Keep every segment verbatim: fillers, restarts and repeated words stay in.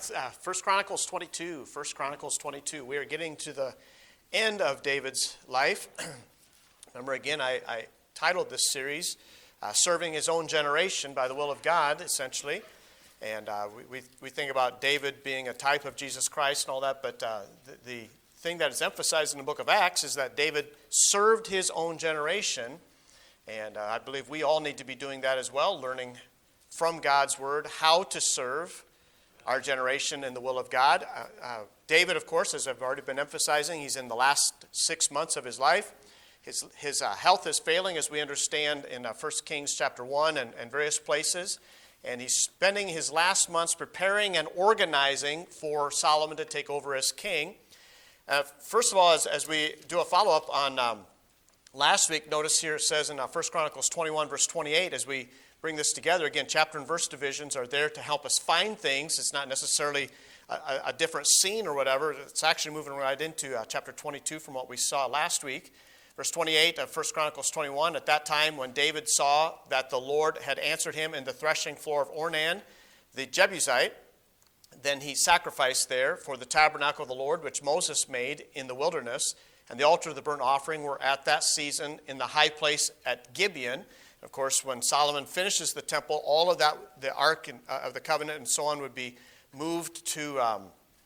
uh, First Chronicles twenty-two. First Chronicles twenty-two. We are getting to the end of David's life. Remember, again, I, I titled this series, uh, Serving His Own Generation by the Will of God, essentially. And uh, we, we, we think about David being a type of Jesus Christ and all that, but uh, the, the thing that is emphasized in the book of Acts is that David served his own generation. And uh, I believe we all need to be doing that as well, learning from God's Word how to serve our generation in the will of God. Uh, uh, David, of course, as I've already been emphasizing, he's in the last six months of his life. His, his uh, health is failing, as we understand in uh, First Kings chapter one and, and various places. And he's spending his last months preparing and organizing for Solomon to take over as king. Uh, first of all, as, as we do a follow-up on um, last week, notice here it says in uh, First Chronicles twenty-one, verse twenty-eight, as we bring this together, again, chapter and verse divisions are there to help us find things. It's not necessarily a, a different scene or whatever. It's actually moving right into uh, chapter twenty-two from what we saw last week. Verse twenty-eight of First Chronicles twenty-one, at that time when David saw that the Lord had answered him in the threshing floor of Ornan, the Jebusite, then he sacrificed there for the tabernacle of the Lord, which Moses made in the wilderness, and the altar of the burnt offering were at that season in the high place at Gibeon. Of course, when Solomon finishes the temple, all of that, the Ark of the Covenant and so on, would be moved to, um,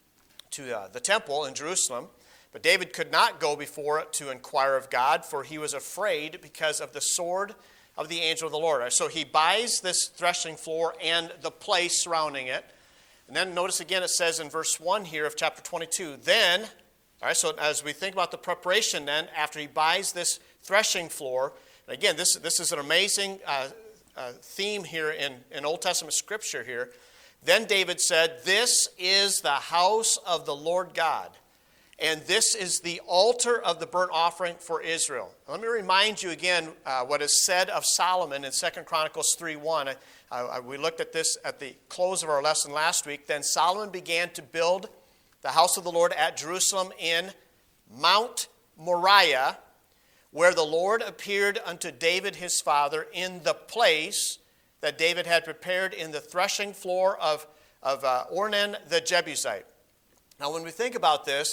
to uh, the temple in Jerusalem. But David could not go before it to inquire of God, for he was afraid because of the sword of the angel of the Lord. So he buys this threshing floor and the place surrounding it. And then notice again it says in verse one here of chapter twenty-two, then, all right, so as we think about the preparation then, after he buys this threshing floor, and again, this, this is an amazing uh, uh, theme here in, in Old Testament Scripture here. Then David said, this is the house of the Lord God, and this is the altar of the burnt offering for Israel. Now, let me remind you again uh, what is said of Solomon in Second Chronicles three one. Uh, uh, we looked at this at the close of our lesson last week. Then Solomon began to build the house of the Lord at Jerusalem in Mount Moriah, where the Lord appeared unto David his father in the place that David had prepared in the threshing floor of, of uh, Ornan the Jebusite. Now, when we think about this,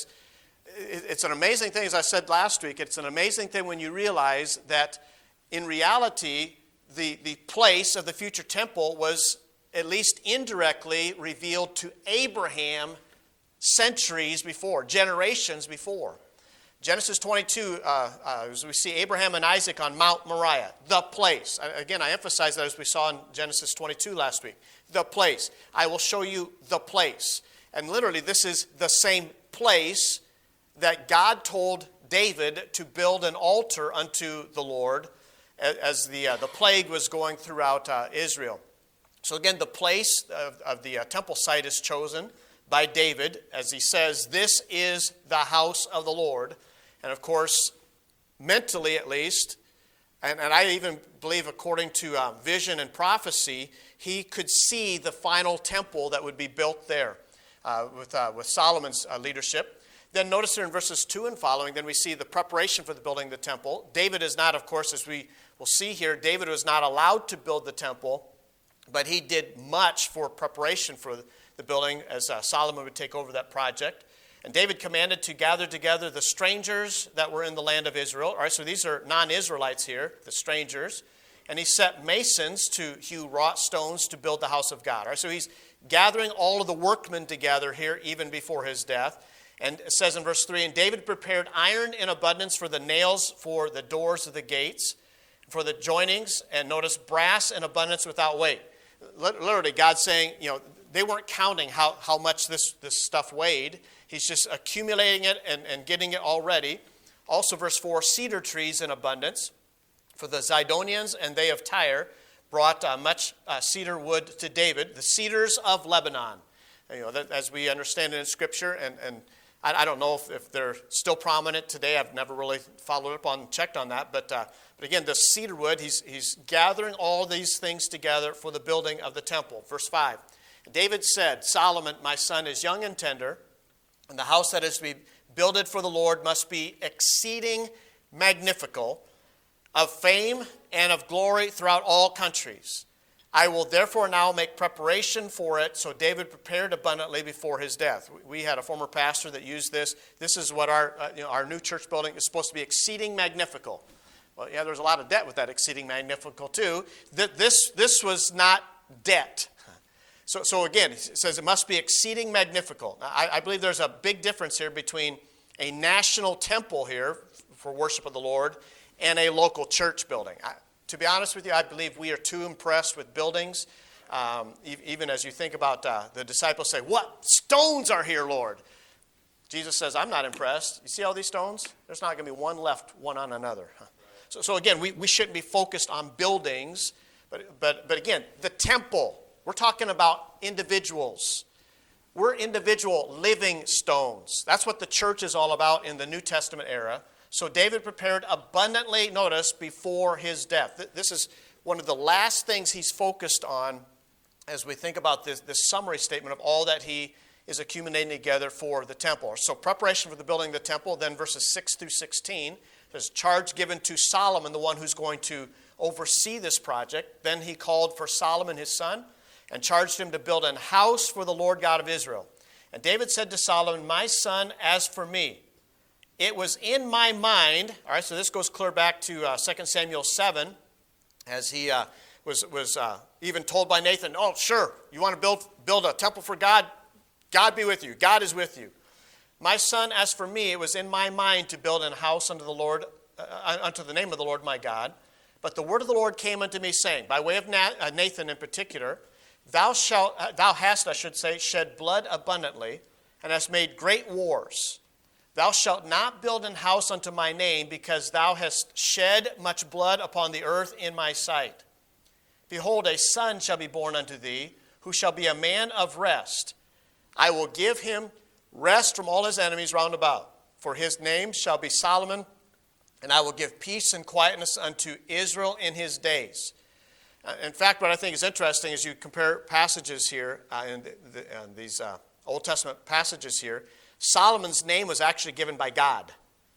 it's an amazing thing, as I said last week, it's an amazing thing when you realize that in reality, the, the place of the future temple was at least indirectly revealed to Abraham centuries before, generations before. Genesis twenty-two, uh, uh, as we see Abraham and Isaac on Mount Moriah, the place. Again, I emphasize that as we saw in Genesis twenty-two last week. The place. I will show you the place. And literally, this is the same place that God told David to build an altar unto the Lord as the, uh, the plague was going throughout uh, Israel. So again, the place of, of the uh, temple site is chosen by David, as he says, this is the house of the Lord. And of course, mentally at least, and, and I even believe according to uh, vision and prophecy, he could see the final temple that would be built there uh, with, uh, with Solomon's uh, leadership. Then notice here in verses two and following, then we see the preparation for the building of the temple. David is not, of course, as we will see here, David was not allowed to build the temple, but he did much for preparation for the building as uh, Solomon would take over that project. And David commanded to gather together the strangers that were in the land of Israel. All right, so these are non-Israelites here, the strangers. And he set masons to hew wrought stones to build the house of God. All right, so he's gathering all of the workmen together here even before his death. And it says in verse three, and David prepared iron in abundance for the nails for the doors of the gates, for the joinings, and notice brass in abundance without weight. Literally, God's saying, you know, they weren't counting how, how much this, this stuff weighed. He's just accumulating it and, and getting it all ready. Also, verse four, cedar trees in abundance. For the Zidonians and they of Tyre brought uh, much uh, cedar wood to David, the cedars of Lebanon. You know, that, as we understand it in Scripture, and, and I, I don't know if, if they're still prominent today. I've never really followed up on, checked on that. But uh, but again, the cedar wood, he's, he's gathering all these things together for the building of the temple. Verse five, David said, Solomon, my son, is young and tender, and the house that is to be builded for the Lord must be exceeding magnifical, of fame and of glory throughout all countries. I will therefore now make preparation for it. So David prepared abundantly before his death. We had a former pastor that used this. This is what our uh, you know, our new church building is supposed to be, exceeding magnifical. Well, yeah, there's a lot of debt with that exceeding magnifical too. This, this was not debt. So, so again, it says it must be exceeding magnifical. Now, I, I believe there's a big difference here between a national temple here for worship of the Lord and a local church building. I, to be honest with you, I believe we are too impressed with buildings. Um, e- even as you think about uh, the disciples say, "What stones are here, Lord?" Jesus says, "I'm not impressed. You see all these stones? There's not going to be one left, one on another." Huh. So, so again, we, we shouldn't be focused on buildings, but, but, but again, the temple, we're talking about individuals. We're individual living stones. That's what the church is all about in the New Testament era. So David prepared abundantly, notice, before his death. This is one of the last things he's focused on as we think about this, this summary statement of all that he is accumulating together for the temple. So preparation for the building of the temple, then verses six through sixteen. There's a charge given to Solomon, the one who's going to oversee this project. Then he called for Solomon, his son, and charged him to build an house for the Lord God of Israel. And David said to Solomon, "My son, as for me, it was in my mind," all right, so this goes clear back to uh, Second Samuel seven, as he uh, was, was uh, even told by Nathan, "Oh, sure, you want to build, build a temple for God? God be with you. God is with you. My son, as for me, it was in my mind to build an house unto the Lord, uh, unto the name of the Lord my God. But the word of the Lord came unto me, saying," by way of Nathan in particular, Thou shalt, uh, thou hast, I should say, shed blood abundantly, and hast made great wars. Thou shalt not build an house unto my name, because thou hast shed much blood upon the earth in my sight. Behold, a son shall be born unto thee, who shall be a man of rest. I will give him rest from all his enemies round about. For his name shall be Solomon, and I will give peace and quietness unto Israel in his days. Uh, in fact, what I think is interesting is you compare passages here, uh, in, the, the, uh, these uh, Old Testament passages here, Solomon's name was actually given by God.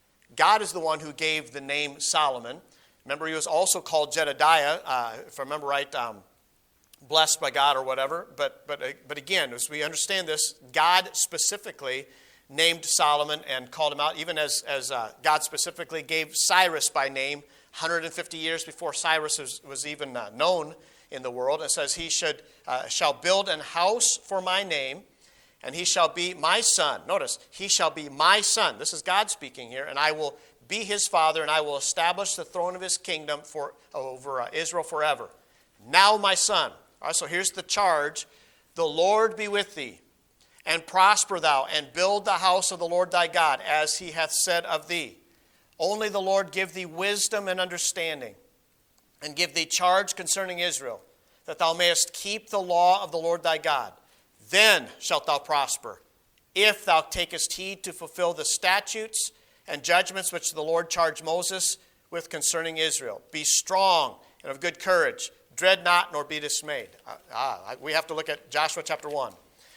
God is the one who gave the name Solomon. Remember, he was also called Jedediah, uh, if I remember right, um, blessed by God or whatever. But, but, but again, as we understand this, God specifically named Solomon and called him out, even as, as uh, God specifically gave Cyrus by name one hundred fifty years before Cyrus was, was even uh, known in the world. It says, he should uh, shall build an house for my name, and he shall be my son. Notice, he shall be my son. This is God speaking here. And I will be his father, and I will establish the throne of his kingdom for over uh, Israel forever. Now, my son. All right, so here's the charge. The Lord be with thee, and prosper thou, and build the house of the Lord thy God, as he hath said of thee. Only the Lord give thee wisdom and understanding, and give thee charge concerning Israel, that thou mayest keep the law of the Lord thy God. Then shalt thou prosper, if thou takest heed to fulfill the statutes and judgments which the Lord charged Moses with concerning Israel. Be strong and of good courage. Dread not, nor be dismayed. Ah, we have to look at Joshua chapter one.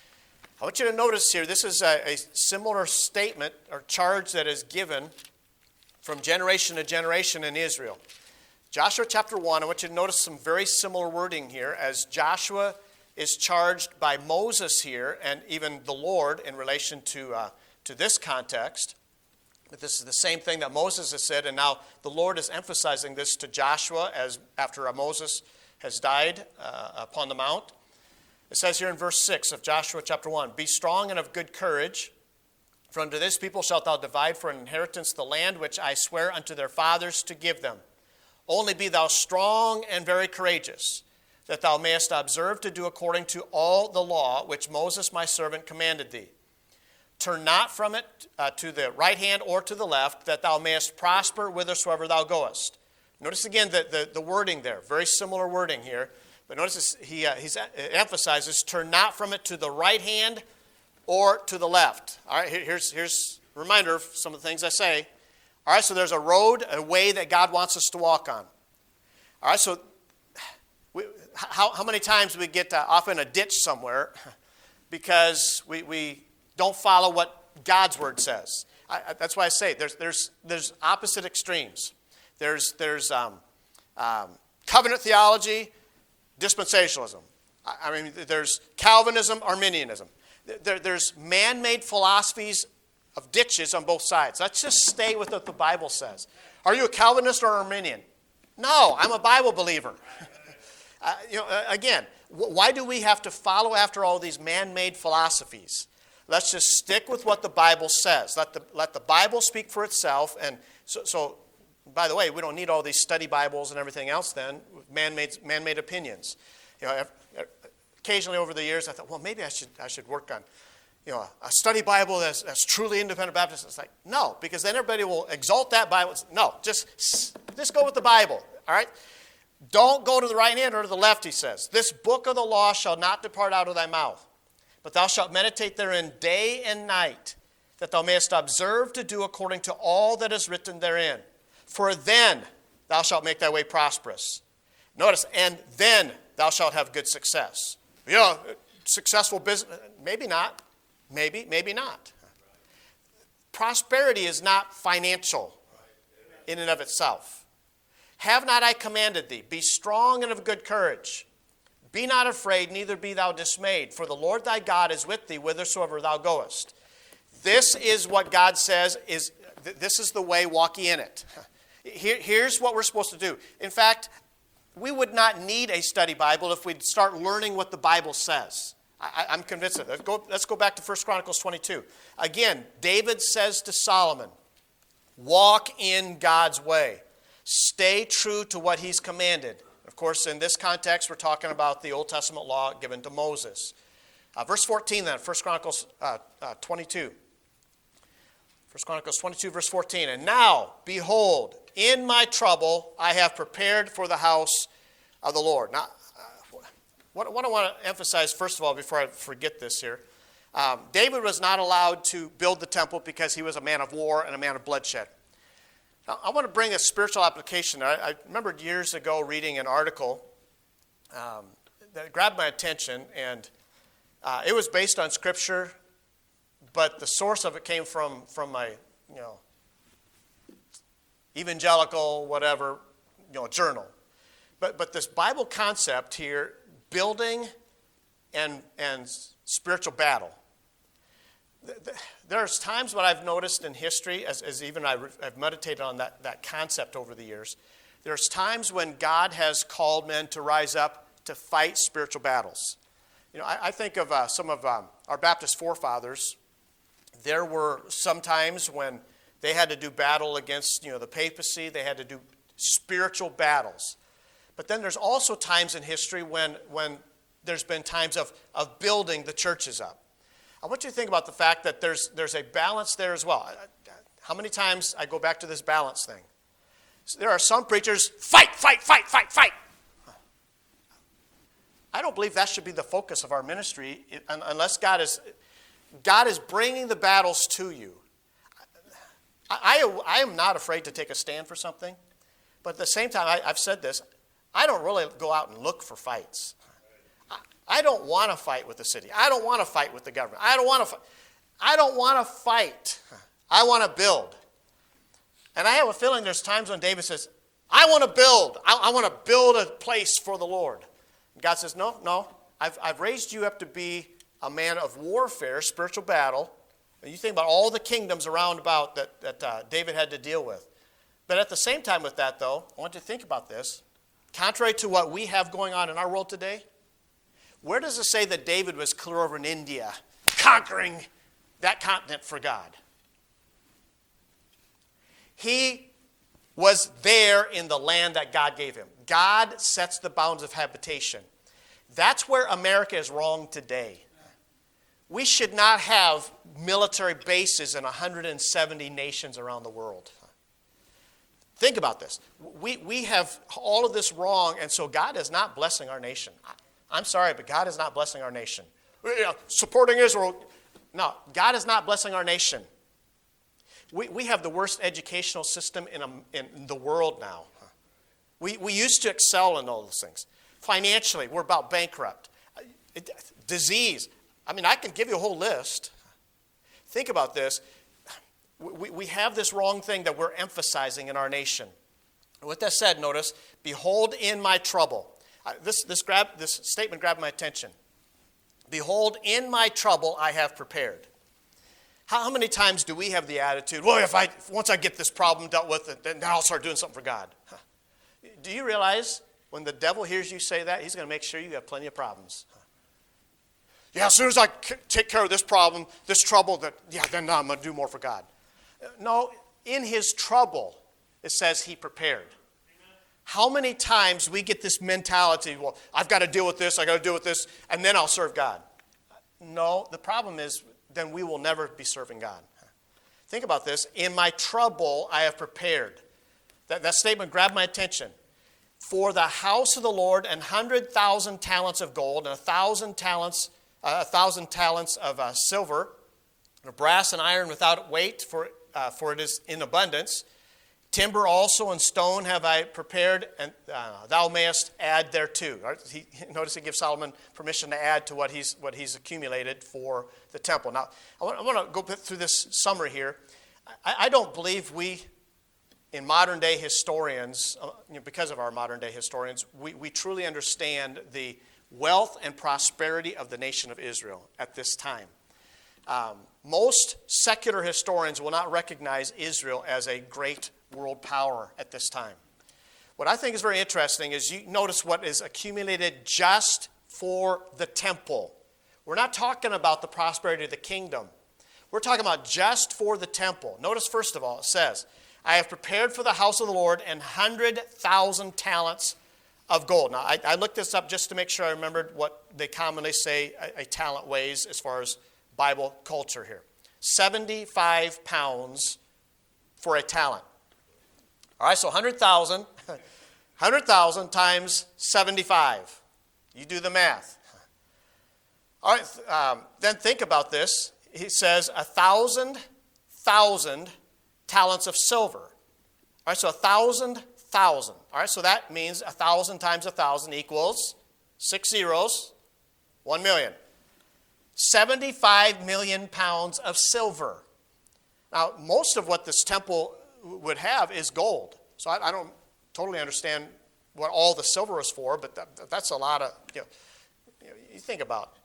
I want you to notice here, this is a, a similar statement or charge that is given from generation to generation in Israel. Joshua chapter one, I want you to notice some very similar wording here as Joshua is charged by Moses here, and even the Lord in relation to, uh, to this context. But this is the same thing that Moses has said, and now the Lord is emphasizing this to Joshua as after uh, Moses has died uh, upon the mount. It says here in verse six of Joshua chapter one, Be strong and of good courage, for unto this people shalt thou divide for an inheritance the land which I swear unto their fathers to give them. Only be thou strong and very courageous, that thou mayest observe to do according to all the law which Moses my servant commanded thee. Turn not from it uh, to the right hand or to the left, that thou mayest prosper whithersoever thou goest. Notice again the, the, the wording there, very similar wording here. But notice this, he uh, he's, uh, emphasizes, turn not from it to the right hand or to the left. All right, here, here's, here's a reminder of some of the things I say. All right, so there's a road, a way that God wants us to walk on. All right, so we, how, how many times do we get uh, off in a ditch somewhere because we, we don't follow what God's word says? I, I, that's why I say there's, there's, there's opposite extremes. There's, there's um, um, covenant theology dispensationalism. I, I mean, there's Calvinism, Arminianism. There, there's man-made philosophies of ditches on both sides. Let's just stay with what the Bible says. Are you a Calvinist or Arminian? No, I'm a Bible believer. uh, you know, uh, again, w- why do we have to follow after all these man-made philosophies? Let's just stick with what the Bible says. Let the, let the Bible speak for itself. And so, so, by the way, we don't need all these study Bibles and everything else then, man-made, man-made opinions. You know, occasionally over the years, I thought, well, maybe I should I should work on, you know, a study Bible that's, that's truly independent Baptist. It's like, no, because then everybody will exalt that Bible. No, just, just go with the Bible, all right? Don't go to the right hand or to the left, he says. This book of the law shall not depart out of thy mouth, but thou shalt meditate therein day and night, that thou mayest observe to do according to all that is written therein. For then thou shalt make thy way prosperous. Notice, and then thou shalt have good success. You know, successful business, maybe not. Maybe, maybe not. Prosperity is not financial in and of itself. Have not I commanded thee? Be strong and of good courage. Be not afraid, neither be thou dismayed, for the Lord thy God is with thee whithersoever thou goest. This is what God says is, this is the way, walk ye in it. Here, here's what we're supposed to do. In fact, we would not need a study Bible if we'd start learning what the Bible says. I, I'm convinced of it. Let's go, let's go back to First Chronicles twenty-two. Again, David says to Solomon, walk in God's way. Stay true to what he's commanded. Of course, in this context, we're talking about the Old Testament law given to Moses. Uh, verse fourteen then, First Chronicles uh, uh, twenty-two. First Chronicles twenty-two, verse fourteen. And now, behold, in my trouble I have prepared for the house of the Lord. Now, uh, what, what I want to emphasize, first of all, before I forget this here, um, David was not allowed to build the temple because he was a man of war and a man of bloodshed. Now, I want to bring a spiritual application. I, I remembered years ago reading an article um, that grabbed my attention, and uh, it was based on Scripture, but the source of it came from, from my, you know, evangelical, whatever, you know, journal. But but this Bible concept here, building and and spiritual battle. There's times what I've noticed in history, as, as even I've, I've meditated on that, that concept over the years, there's times when God has called men to rise up to fight spiritual battles. You know, I, I think of uh, some of um, our Baptist forefathers. There were some times when they had to do battle against, you know, the papacy. They had to do spiritual battles. But then there's also times in history when, when there's been times of, of building the churches up. I want you to think about the fact that there's, there's a balance there as well. How many times I go back to this balance thing? So there are some preachers, fight, fight, fight, fight, fight. I don't believe that should be the focus of our ministry unless God is, God is bringing the battles to you. I, I, I am not afraid to take a stand for something, but at the same time, I, I've said this, I don't really go out and look for fights. I, I don't want to fight with the city. I don't want to fight with the government. I don't want to fight. I don't want to fight. I want to build. And I have a feeling there's times when David says, I want to build. I, I want to build a place for the Lord. And God says, no, no. I've, I've raised you up to be a man of warfare, spiritual battle. And you think about all the kingdoms around about that, that uh, David had to deal with. But at the same time with that, though, I want you to think about this. Contrary to what we have going on in our world today, where does it say that David was clear over in India, conquering that continent for God? He was there in the land that God gave him. God sets the bounds of habitation. That's where America is wrong today. We should not have military bases in one hundred seventy nations around the world. Think about this. We, we have all of this wrong, and so God is not blessing our nation. I'm sorry, but God is not blessing our nation. Supporting Israel. No, God is not blessing our nation. We, we have the worst educational system in, a, in the world now. We, we used to excel in all those things. Financially, we're about bankrupt. Disease. I mean, I can give you a whole list. Think about this. We, we have this wrong thing that we're emphasizing in our nation. With that said, notice, behold in my trouble. Uh, this, this, grab, this statement grabbed my attention. Behold, in my trouble I have prepared. How, how many times do we have the attitude, well, if I once I get this problem dealt with, then I'll start doing something for God? Huh. Do you realize when the devil hears you say that, he's going to make sure you have plenty of problems? Huh. Yeah, as soon as I c- take care of this problem, this trouble, that yeah, then I'm going to do more for God. No, in his trouble, it says he prepared. How many times we get this mentality, well, I've got to deal with this, I've got to deal with this, and then I'll serve God. No, the problem is then we will never be serving God. Think about this. In my trouble, I have prepared. That, that statement grabbed my attention. For the house of the Lord, an hundred thousand talents of gold, and a thousand talents, uh, a thousand talents of uh, silver, and brass and iron without weight, for uh, for it is in abundance. Timber also and stone have I prepared, and uh, thou mayest add thereto. He, notice he gives Solomon permission to add to what he's what he's accumulated for the temple. Now, I want, I want to go through this summary here. I, I don't believe we, in modern day historians, uh, you know, because of our modern day historians, we, we truly understand the wealth and prosperity of the nation of Israel at this time. Um, most secular historians will not recognize Israel as a great world power at this time. What I think is very interesting is you notice what is accumulated just for the temple. We're not talking about the prosperity of the kingdom. We're talking about just for the temple. Notice first of all, it says, I have prepared for the house of the Lord an hundred thousand talents of gold. Now, I, I looked this up just to make sure I remembered what they commonly say a, a talent weighs as far as Bible culture here. seventy-five pounds for a talent. All right, so one hundred thousand. one hundred thousand times seventy-five. You do the math. All right, um, then think about this. He says a thousand, thousand talents of silver. All right, so a thousand, thousand. All right, so that means a thousand times a thousand equals six zeros, one million. seventy-five million pounds of silver. Now, most of what this temple would have is gold. So I, I don't totally understand what all the silver is for, but that, that's a lot of, you know, you, know, you think about.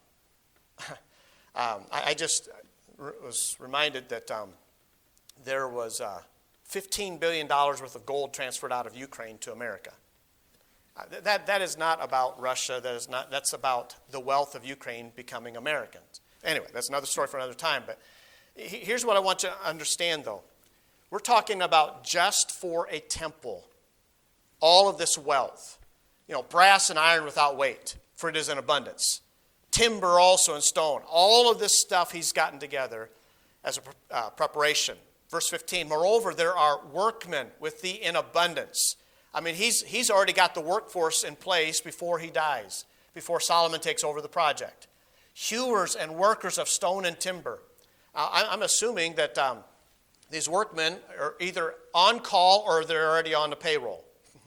um, I, I just was reminded that um, there was uh, fifteen billion dollars worth of gold transferred out of Ukraine to America. Uh, that, that is not about Russia. That is not, that's about the wealth of Ukraine becoming Americans. Anyway, that's another story for another time. But here's what I want you to understand, though. We're talking about just for a temple, all of this wealth. You know, brass and iron without weight, for it is in abundance. Timber also and stone. All of this stuff he's gotten together as a uh, preparation. Verse fifteen, moreover, there are workmen with thee in abundance. I mean, he's, he's already got the workforce in place before he dies, before Solomon takes over the project. Hewers and workers of stone and timber. Uh, I'm assuming that um, these workmen are either on call or they're already on the payroll.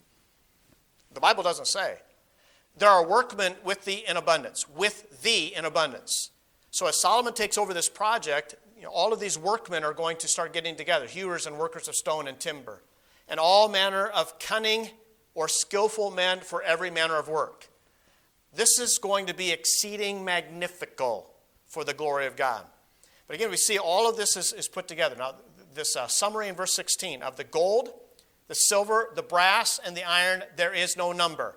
The Bible doesn't say. There are workmen with thee in abundance, with thee in abundance. So as Solomon takes over this project, you know, all of these workmen are going to start getting together, hewers and workers of stone and timber, and all manner of cunning or skillful men for every manner of work. This is going to be exceeding magnifical for the glory of God. But again, we see all of this is, is put together. Now, this uh, summary in verse sixteen of the gold, the silver, the brass, and the iron, there is no number.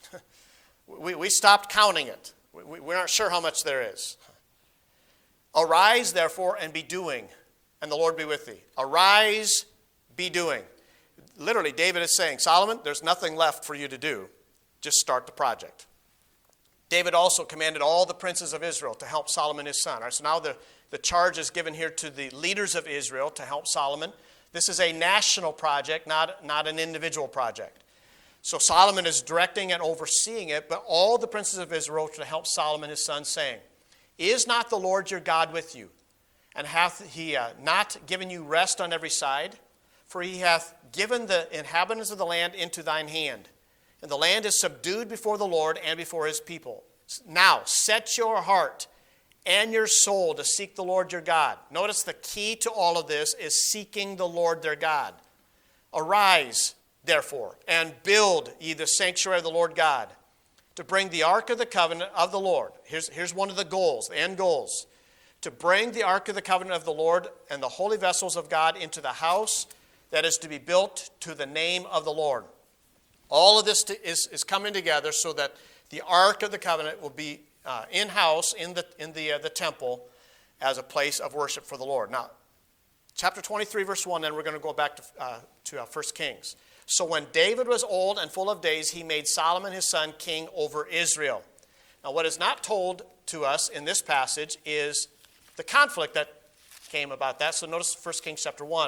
we, we stopped counting it. We, we're not sure how much there is. Arise, therefore, and be doing, and the Lord be with thee. Arise, be doing. Literally, David is saying, Solomon, there's nothing left for you to do. Just start the project. David also commanded all the princes of Israel to help Solomon his son. All right, so now the, the charge is given here to the leaders of Israel to help Solomon. This is a national project, not, not an individual project. So Solomon is directing and overseeing it, but all the princes of Israel to help Solomon his son, saying, is not the Lord your God with you? And hath he uh, not given you rest on every side? For he hath given the inhabitants of the land into thine hand. And the land is subdued before the Lord and before his people. Now set your heart and your soul to seek the Lord your God. Notice the key to all of this is seeking the Lord their God. Arise, therefore, and build ye the sanctuary of the Lord God. to bring the Ark of the Covenant of the Lord. Here's, here's one of the goals, the end goals. To bring the Ark of the Covenant of the Lord and the holy vessels of God into the house that is to be built to the name of the Lord. All of this to, is, is coming together so that the Ark of the Covenant will be uh, in-house in the, in the, uh, the temple as a place of worship for the Lord. Now, chapter twenty-three, verse one, then we're going to go back to, uh, to uh, First Kings. So when David was old and full of days, he made Solomon his son king over Israel. Now, what is not told to us in this passage is the conflict that came about that. So notice First Kings chapter one.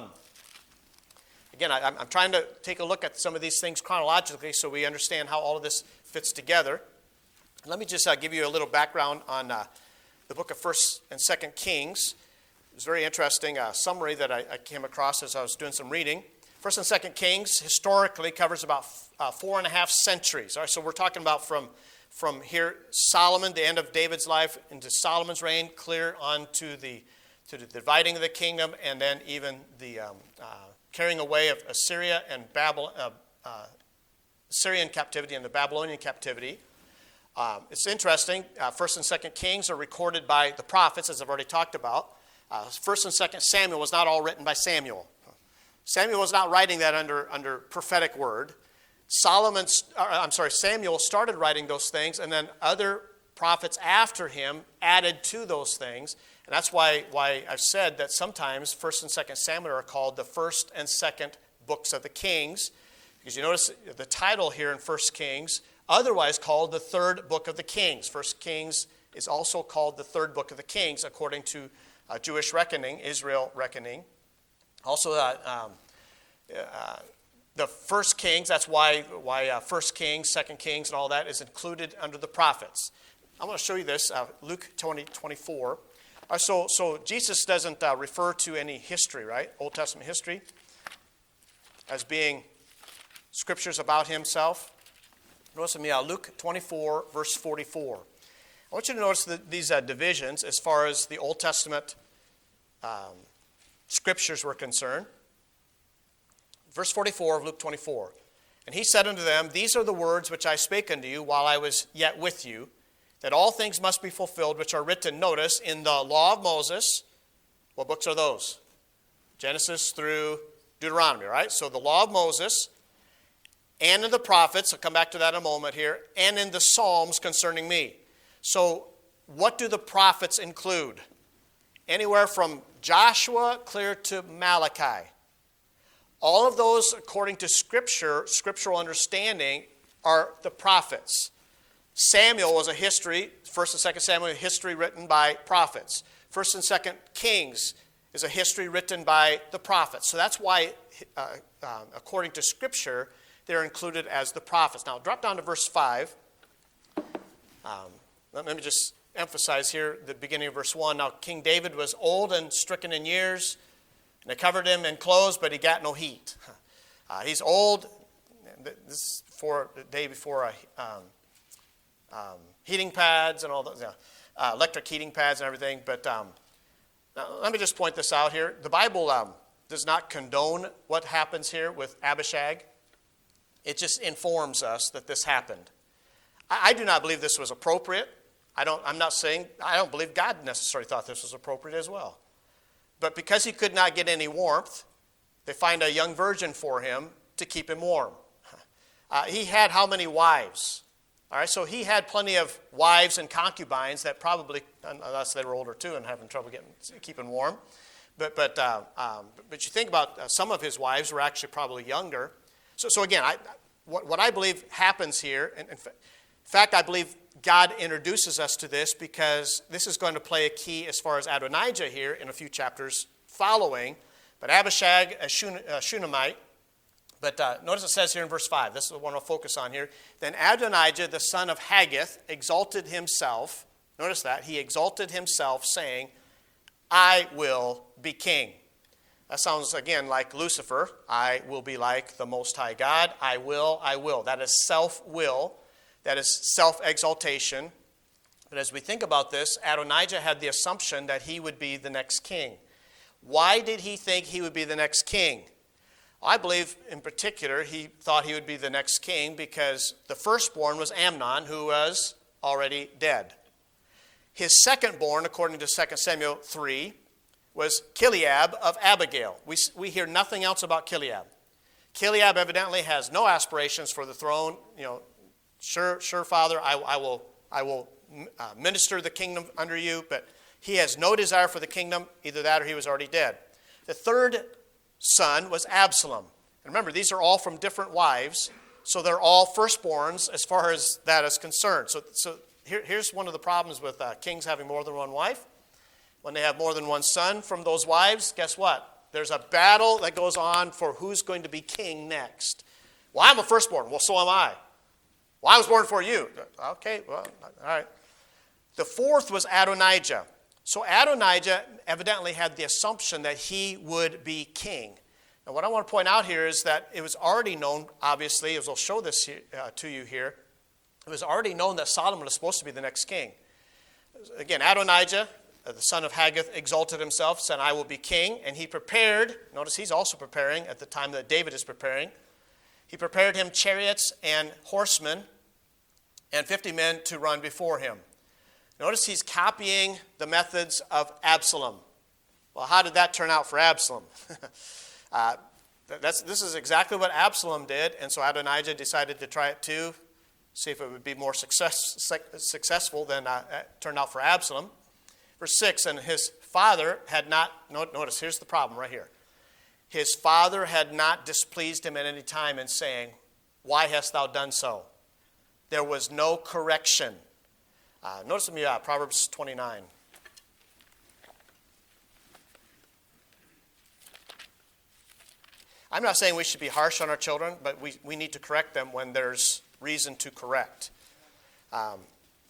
Again, I, I'm trying to take a look at some of these things chronologically so we understand how all of this fits together. Let me just uh, give you a little background on uh, the book of First and Second Kings. It was a very interesting uh, summary that I, I came across as I was doing some reading. First and Second Kings historically covers about uh, four and a half centuries. All right, so we're talking about from, from here, Solomon, the end of David's life, into Solomon's reign, clear on to the, to the dividing of the kingdom, and then even the um, uh, carrying away of Assyria and Babylon, uh, uh, Syrian captivity and the Babylonian captivity. Um, it's interesting. Uh, First and Second Kings are recorded by the prophets, as I've already talked about. Uh, First and Second Samuel was not all written by Samuel. Samuel was not writing that under, under prophetic word. Solomon's, uh, I'm sorry, Samuel started writing those things, and then other prophets after him added to those things. And that's why, why I've said that sometimes First and Second Samuel are called the first and second books of the Kings. Because you notice the title here in First Kings, otherwise called the third book of the Kings. First Kings is also called the third book of the Kings, according to uh, Jewish reckoning, Israel reckoning. Also, uh, um, uh, the First Kings, that's why, why uh, First Kings, Second Kings, and all that is included under the prophets. I'm going to show you this, uh, Luke twenty, twenty-four. Uh, so, so Jesus doesn't uh, refer to any history, right? Old Testament history as being scriptures about himself. Notice with me, uh, Luke twenty-four, verse forty-four. I want you to notice the, these uh, divisions as far as the Old Testament um, scriptures were concerned. Verse forty-four of Luke twenty-four. And he said unto them, These are the words which I spake unto you while I was yet with you, that all things must be fulfilled which are written, notice, in the law of Moses. What books are those? Genesis through Deuteronomy, right? So the law of Moses, and in the prophets, I'll come back to that in a moment here, and in the Psalms concerning me. So what do the prophets include? Anywhere from Joshua clear to Malachi. All of those, according to Scripture, scriptural understanding, are the prophets. Samuel was a history, First and Second Samuel, a history written by prophets. First and Second Kings is a history written by the prophets. So that's why, uh, uh, according to Scripture, they're included as the prophets. Now, drop down to verse five. Um, let me just emphasize here the beginning of verse one. Now, King David was old and stricken in years, and they covered him in clothes, but he got no heat. Uh, he's old. This is for the day before a, um, um, heating pads and all those, you know, uh, electric heating pads and everything. But um, now, let me just point this out here. The Bible um, does not condone what happens here with Abishag. It just informs us that this happened. I, I do not believe this was appropriate. I don't, I'm not saying, I don't believe God necessarily thought this was appropriate as well. But because he could not get any warmth, they find a young virgin for him to keep him warm. Uh, he had how many wives? All right, so he had plenty of wives and concubines that probably, unless they were older too and having trouble getting keeping warm. But but uh, um, but you think about uh, some of his wives were actually probably younger. So so again, I, what what I believe happens here, and in fact, I believe God introduces us to this because this is going to play a key as far as Adonijah here in a few chapters following. But Abishag, a Shun- uh, Shunammite. But uh, notice it says here in verse five, this is what I want to focus on here. Then Adonijah, the son of Haggith, exalted himself. Notice that. He exalted himself, saying, I will be king. That sounds, again, like Lucifer. I will be like the Most High God. I will, I will. That is self-will. That is self-exaltation. But as we think about this, Adonijah had the assumption that he would be the next king. Why did he think he would be the next king? I believe in particular he thought he would be the next king because the firstborn was Amnon, who was already dead. His secondborn, according to Second Samuel three, was Chileab of Abigail. We, we hear nothing else about Chileab. Chileab evidently has no aspirations for the throne. You know, sure, sure, Father, I, I will, I will uh, minister the kingdom under you, but he has no desire for the kingdom. Either that or he was already dead. The third son was Absalom. And remember, these are all from different wives, so they're all firstborns as far as that is concerned. So, so here, here's one of the problems with uh, kings having more than one wife. When they have more than one son from those wives, guess what? There's a battle that goes on for who's going to be king next. Well, I'm a firstborn. Well, so am I. Well, I was born for you. Okay, well, all right. The fourth was Adonijah. So Adonijah evidently had the assumption that he would be king. Now, what I want to point out here is that it was already known, obviously, as I'll show this here, uh, to you here, it was already known that Solomon was supposed to be the next king. Again, Adonijah, the son of Haggith, exalted himself, said, I will be king. And he prepared, notice he's also preparing at the time that David is preparing. He prepared him chariots and horsemen and fifty men to run before him. Notice he's copying the methods of Absalom. Well, how did that turn out for Absalom? uh, that's, this is exactly what Absalom did. And so Adonijah decided to try it too, see if it would be more success, successful than uh, it turned out for Absalom. Verse six, and his father had not, notice, here's the problem right here. His father had not displeased him at any time in saying, why hast thou done so? There was no correction. Uh, notice with me, uh, Proverbs twenty-nine. I'm not saying we should be harsh on our children, but we, we need to correct them when there's reason to correct. Um,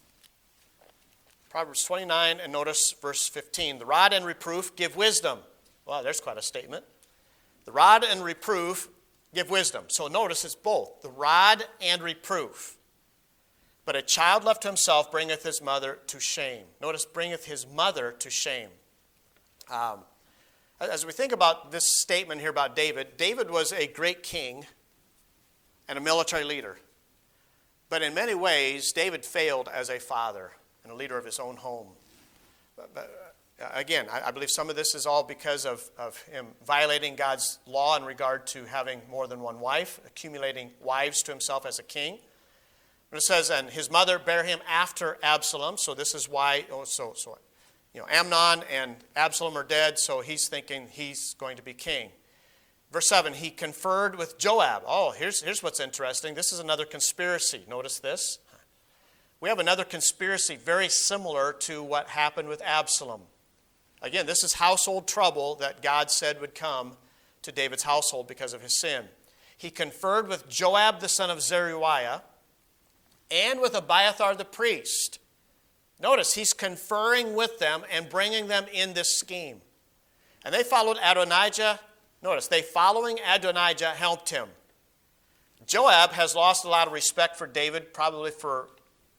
Proverbs twenty-nine, and notice verse fifteen. The rod and reproof give wisdom. Well, there's quite a statement. The rod and reproof give wisdom. So notice it's both, the rod and reproof. But a child left to himself bringeth his mother to shame. Notice, bringeth his mother to shame. Um, as we think about this statement here about David, David was a great king and a military leader. But in many ways, David failed as a father and a leader of his own home. But, but, uh, again, I, I believe some of this is all because of, of him violating God's law in regard to having more than one wife, accumulating wives to himself as a king. But it says, and his mother bare him after Absalom. So this is why, oh, so, so, you know, Amnon and Absalom are dead, so he's thinking he's going to be king. Verse seven, he conferred with Joab. Oh, here's, here's what's interesting. This is another conspiracy. Notice this. We have another conspiracy very similar to what happened with Absalom. Again, this is household trouble that God said would come to David's household because of his sin. He conferred with Joab the son of Zeruiah and with Abiathar the priest. Notice, he's conferring with them and bringing them in this scheme. And they followed Adonijah. Notice, they following Adonijah helped him. Joab has lost a lot of respect for David, probably for,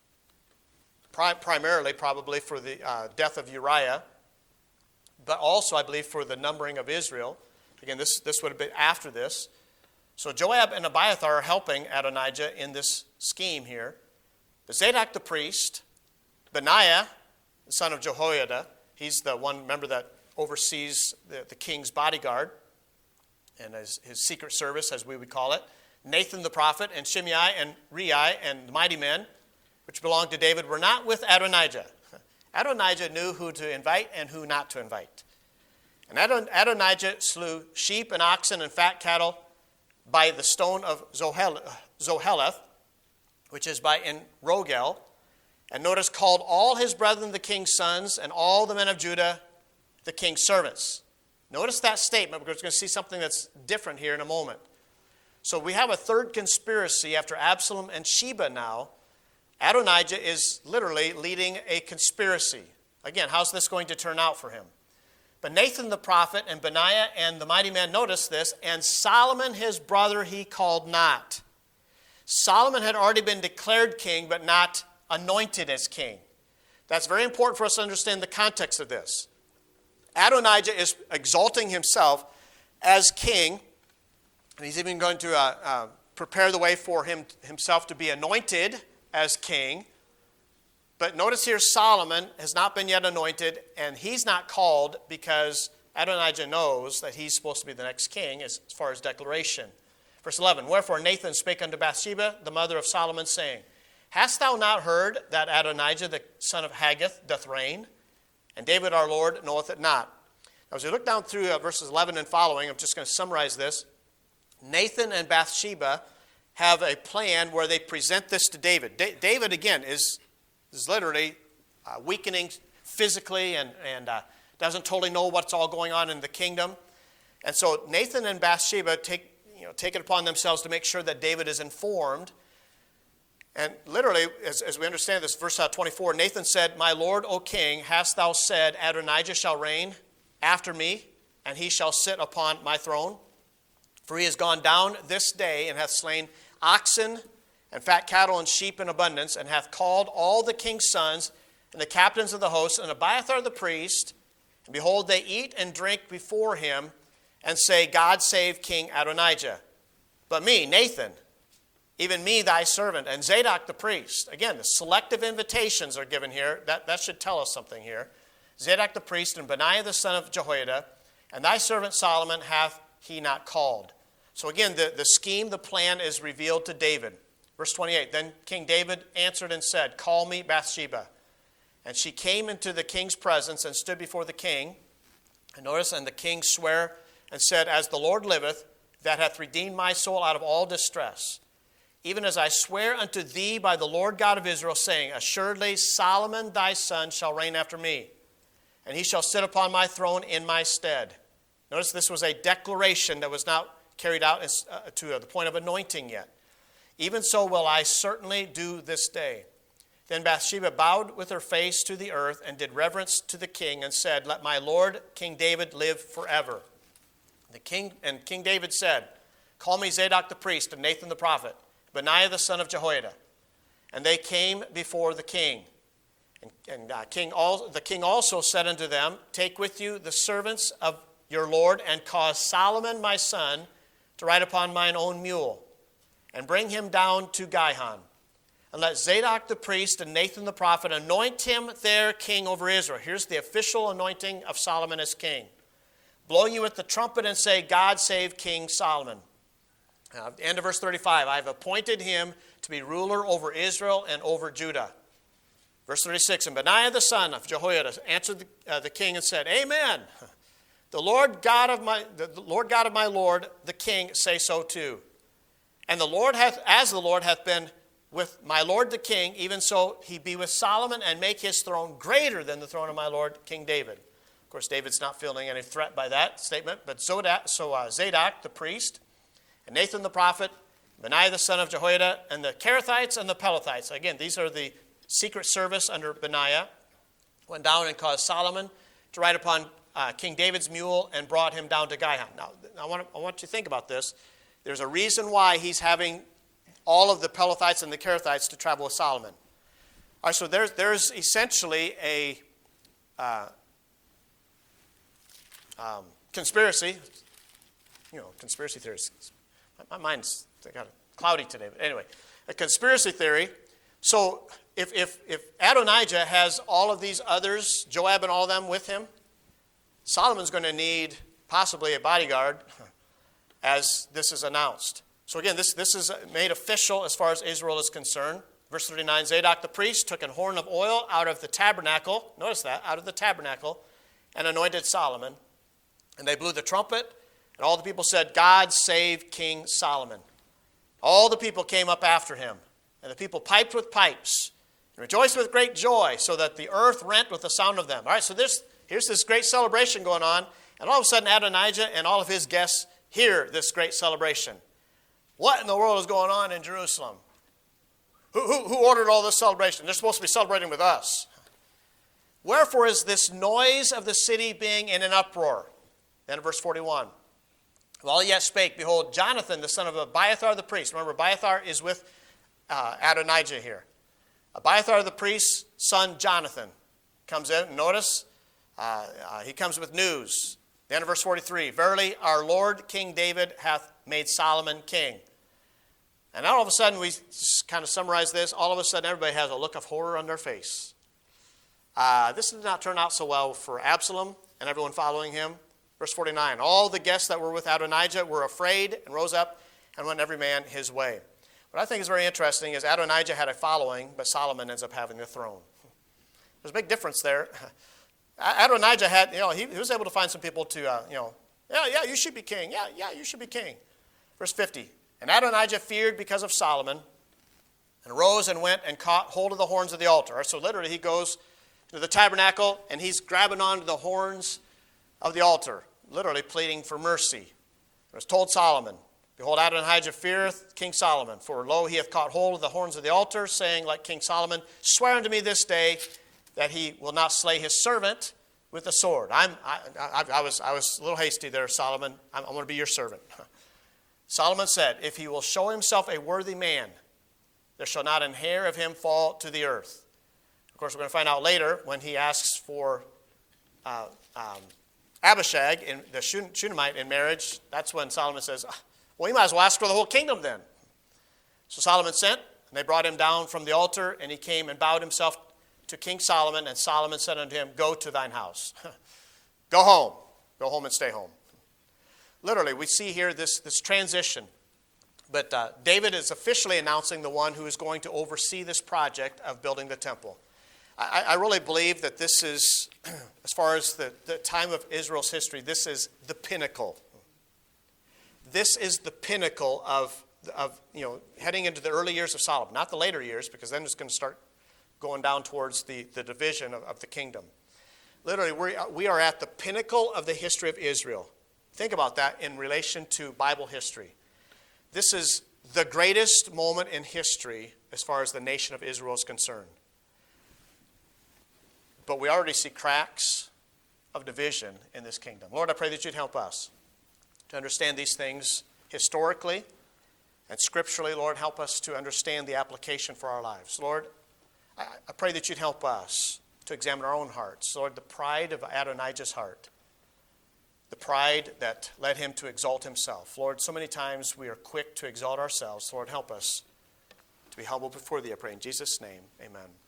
primarily probably for the uh, death of Uriah, but also, I believe, for the numbering of Israel. Again, this, this would have been after this. So Joab and Abiathar are helping Adonijah in this scheme here. But Zadok the priest, Benaiah, the son of Jehoiada, he's the one member that oversees the, the king's bodyguard and his, his secret service, as we would call it. Nathan the prophet and Shimei and Rei and the mighty men, which belonged to David, were not with Adonijah. Adonijah knew who to invite and who not to invite. And Adon- Adonijah slew sheep and oxen and fat cattle by the stone of Zohel- Zoheleth, which is by in Rogel. And notice, called all his brethren the king's sons and all the men of Judah the king's servants. Notice that statement, because we're going to see something that's different here in a moment. So we have a third conspiracy after Absalom and Sheba now. Adonijah is literally leading a conspiracy. Again, how's this going to turn out for him? But Nathan the prophet and Benaiah and the mighty man, notice this, and Solomon his brother he called not. Solomon had already been declared king, but not anointed as king. That's very important for us to understand the context of this. Adonijah is exalting himself as king, And he's even going to uh, uh, prepare the way for him himself to be anointed as king. But notice here, Solomon has not been yet anointed, and he's not called because Adonijah knows that he's supposed to be the next king as, as far as declaration. Verse eleven, wherefore Nathan spake unto Bathsheba, the mother of Solomon, saying, hast thou not heard that Adonijah, the son of Haggith, doth reign? And David our Lord knoweth it not. Now, as we look down through uh, verses eleven and following, I'm just going to summarize this. Nathan and Bathsheba have a plan where they present this to David. Da- David, again, is, is literally uh, weakening physically and, and uh, doesn't totally know what's all going on in the kingdom. And so Nathan and Bathsheba take, you know, take it upon themselves to make sure that David is informed. And literally, as, as we understand this, verse twenty-four, Nathan said, my Lord, O king, hast thou said, Adonijah shall reign after me, and he shall sit upon my throne? For he has gone down this day, and hath slain oxen and fat cattle and sheep in abundance, and hath called all the king's sons and the captains of the host, and Abiathar the priest, and behold, they eat and drink before him, and say, God save King Adonijah. But me, Nathan, even me, thy servant, and Zadok the priest. Again, the selective invitations are given here. That, that should tell us something here. Zadok the priest and Benaiah the son of Jehoiada, and thy servant Solomon hath he not called. So again, the, the scheme, the plan is revealed to David. Verse twenty-eight, then King David answered and said, call me Bathsheba. And she came into the king's presence and stood before the king. And notice, and the king sware and said, as the Lord liveth, that hath redeemed my soul out of all distress, even as I swear unto thee by the Lord God of Israel, saying, assuredly Solomon thy son shall reign after me, and he shall sit upon my throne in my stead. Notice this was a declaration that was not carried out as, uh, to uh, the point of anointing yet. Even so will I certainly do this day. Then Bathsheba bowed with her face to the earth and did reverence to the king and said, let my lord King David live forever. The king and King David said, call me Zadok the priest and Nathan the prophet, Benaiah the son of Jehoiada. And they came before the king. And, and uh, king all, the king also said unto them, take with you the servants of your lord, and cause Solomon my son to ride upon mine own mule, and bring him down to Gihon. And let Zadok the priest and Nathan the prophet anoint him their king over Israel. Here's the official anointing of Solomon as king. Blow you with the trumpet and say, God save King Solomon. Now, at the end of verse thirty-five, I have appointed him to be ruler over Israel and over Judah. Verse thirty-six, and Benaiah the son of Jehoiada answered the, uh, the king and said, amen. The Lord God of my the Lord God of my Lord, the king, say so too. And the Lord hath, as the Lord hath been with my Lord the king, even so he be with Solomon, and make his throne greater than the throne of my Lord King David. Of course, David's not feeling any threat by that statement, but so uh, Zadok the priest, and Nathan the prophet, Benaiah the son of Jehoiada, and the Kerethites and the Pelethites. Again, these are the secret service under Benaiah. Went down and caused Solomon to ride upon uh, King David's mule and brought him down to Gihon. Now, I want, I want you to think about this. There's a reason why he's having all of the Pelethites and the Kerethites to travel with Solomon. All right, so there's, there's essentially a uh, um, conspiracy. You know, conspiracy theories. My, my mind's got cloudy today. But anyway, a conspiracy theory. So if, if, if Adonijah has all of these others, Joab and all of them with him, Solomon's going to need possibly a bodyguard as this is announced. So again, this, this is made official as far as Israel is concerned. Verse thirty-nine, Zadok the priest took an horn of oil out of the tabernacle, notice that, out of the tabernacle, and anointed Solomon. And they blew the trumpet, and all the people said, God save King Solomon. All the people came up after him, and the people piped with pipes, and rejoiced with great joy, so that the earth rent with the sound of them. All right, so this, here's this great celebration going on, and all of a sudden Adonijah and all of his guests hear this great celebration. What in the world is going on in Jerusalem? Who, who, who ordered all this celebration? They're supposed to be celebrating with us. Wherefore is this noise of the city being in an uproar? Then in verse forty-one. While he yet spake, behold, Jonathan, the son of Abiathar the priest. Remember, Abiathar is with uh, Adonijah here. Abiathar the priest's son, Jonathan, comes in. Notice, uh, uh, he comes with news. The end of verse forty-three, verily our Lord King David hath made Solomon king. And now all of a sudden, we kind of summarize this, all of a sudden everybody has a look of horror on their face. Uh, this did not turn out so well for Absalom and everyone following him. Verse forty-nine, all the guests that were with Adonijah were afraid and rose up and went every man his way. What I think is very interesting is Adonijah had a following, but Solomon ends up having the throne. There's a big difference there. Adonijah had, you know, he, he was able to find some people to, uh, you know, yeah, yeah, you should be king. Yeah, yeah, you should be king. Verse fifty, and Adonijah feared because of Solomon and rose and went and caught hold of the horns of the altar. So literally he goes to the tabernacle and he's grabbing onto the horns of the altar, literally pleading for mercy. It was told Solomon, behold, Adonijah feareth King Solomon, for lo, he hath caught hold of the horns of the altar, saying like King Solomon, swear unto me this day that he will not slay his servant with the sword. I'm, I, I, I, was, I was a little hasty there, Solomon. I'm, I'm going to be your servant. Solomon said, if he will show himself a worthy man, there shall not an hair of him fall to the earth. Of course, we're going to find out later when he asks for uh, um, Abishag, in the Shunammite, in marriage. That's when Solomon says, well, you might as well ask for the whole kingdom then. So Solomon sent, and they brought him down from the altar, and he came and bowed himself to King Solomon, and Solomon said unto him, go to thine house. Go home. Go home and stay home. Literally, we see here this, this transition. But uh, David is officially announcing the one who is going to oversee this project of building the temple. I, I really believe that this is, as far as the, the time of Israel's history, this is the pinnacle. This is the pinnacle of, of you know, heading into the early years of Solomon. Not the later years, because then it's going to start going down towards the, the division of, of the kingdom. Literally, we are, we are at the pinnacle of the history of Israel. Think about that in relation to Bible history. This is the greatest moment in history as far as the nation of Israel is concerned. But we already see cracks of division in this kingdom. Lord, I pray that you'd help us to understand these things historically and scripturally. Lord, help us to understand the application for our lives. Lord, I pray that you'd help us to examine our own hearts. Lord, the pride of Adonijah's heart, the pride that led him to exalt himself. Lord, so many times we are quick to exalt ourselves. Lord, help us to be humble before thee, I pray in Jesus' name. Amen.